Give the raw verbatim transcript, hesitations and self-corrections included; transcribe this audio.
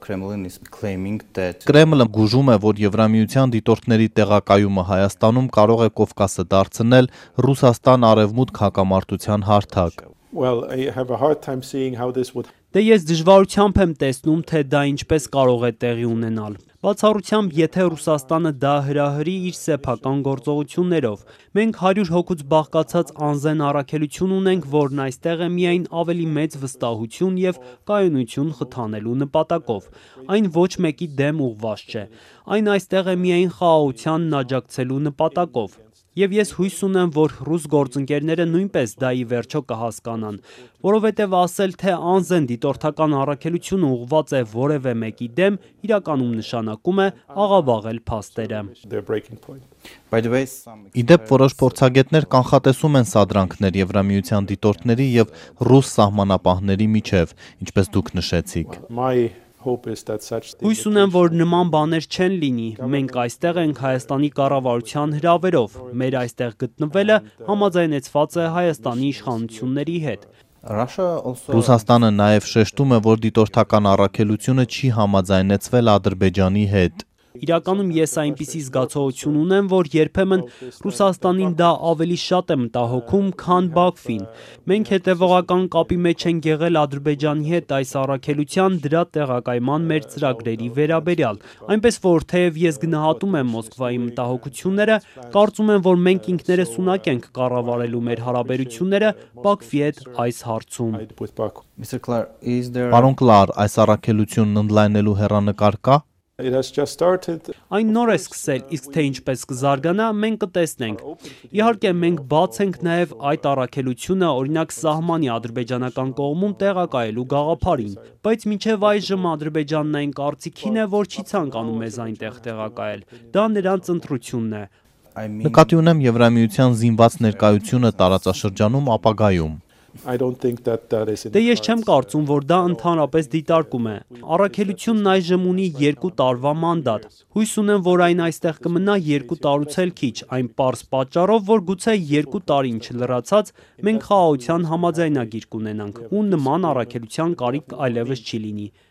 Կրեմլը գուժում է, որ Եվրամիության դիտորդների տեղակայումը Հայաստանում կարող է Կովկասը դարձնել Ռուսաստան-Արևմուտք հակամարտության հարթակ։ Դե ես դժվարությամբ եմ տեսնում, թե դա ինչպես կարող է տեղի ունենալ։ Բացառությամբ, եթե Ռուսաստանը դա հրահրի իր սեփական գործողություններով։ Մենք հարյուր հոգուց բաղկացած անզեն առաքելություն ունենք, որն այստեղ է միայն ավելի մեծ վստահություն և կայունություն խթանելու նպատակով։ Այն ոչ մեկի դեմ ուղղված չէ։ Այն այստեղ է միայն խաղաղությանն աջակցելու նպատակով։ Եվ ես հույս ունեմ, որ ռուս գործընկերները նույնպես դա ի վերջո կհասկանան, որովհետև ասել, թե անզեն դիտորդական առաքելությունը ուղղված է որևէ մեկի դեմ, իրականում նշանակում է աղավաղել փաստերը։ Իդեպ որոշ փորձագետներ կանխատեսում են սադրանքներ Եվրամիության դիտորդների և ռուս սահմանապահների միջև, ինչպես դուք նշեցիք։ Հույս ունեմ, որ նման բաներ չեն լինի։ Մենք այստեղ ենք Հայաստանի կառավարության հրավերով։ Մեր այստեղ գտնվելը համաձայնեցված է Հայաստանի իշխանությունների հետ։ Ռուսաստանը նաև շեշտում է, որ դիտորդական առաքելությունը չի համաձայնեցվել Ադրբեջանի հետ։ Իրականում ես այնպիսի զգացողություն ունեմ, որ երբեմն Ռուսաստանին դա ավելի շատ է մտահոգում, քան Բաքվին։ Մենք հետևողական կապի մեջ ենք եղել Ադրբեջանի հետ այս առաքելության դրա տեղակայման մեր ծրագրերի վերաբերյալ։ Այնպես որ թեև ես գնահատում եմ Մոսկվայի մտահոգությունները, կարծում եմ, որ մենք ինքներս ունակ ենք կառավարելու մեր հարաբերությունները Բաքվի հետ այս հարցում։ Պարոն Կլար, այս առաքելությունն ընդլայնելու հեռանկար կա։ Այն նոր է սկսել, իսկ թե ինչպես կզարգանա, մենք կտեսնենք։ Իհարկե, մենք բաց ենք նաև այդ առաքելությունը օրինակ սահմանի ադրբեջանական կողմում տեղակայելու գաղափարին, բայց մինչև այժմ Ադրբեջանն այն կարծիքին է, որ չի ցանկանում մեզ այնտեղ տեղակայել։ Դա նրանց ընտրությունն է։ Նկատի ունեմ Եվրամիության զինված ներկայությունը տարածաշրջանում ապագայում։ Դե ես չեմ կարծում, որ դա ընդհանրապես դիտարկում է։ Առաքելությունն այժմ ունի երկու տարվա մանդատ։ Հույս ունեմ, որ այն այստեղ կմնա երկու տարուց էլ քիչ, այն պարզ պատճառով, որ գուցե երկու տարին չլրացած մենք խաղաղության համաձայնագիր կունենանք, ու նման առաքելության կարիք այլևս չի լինի։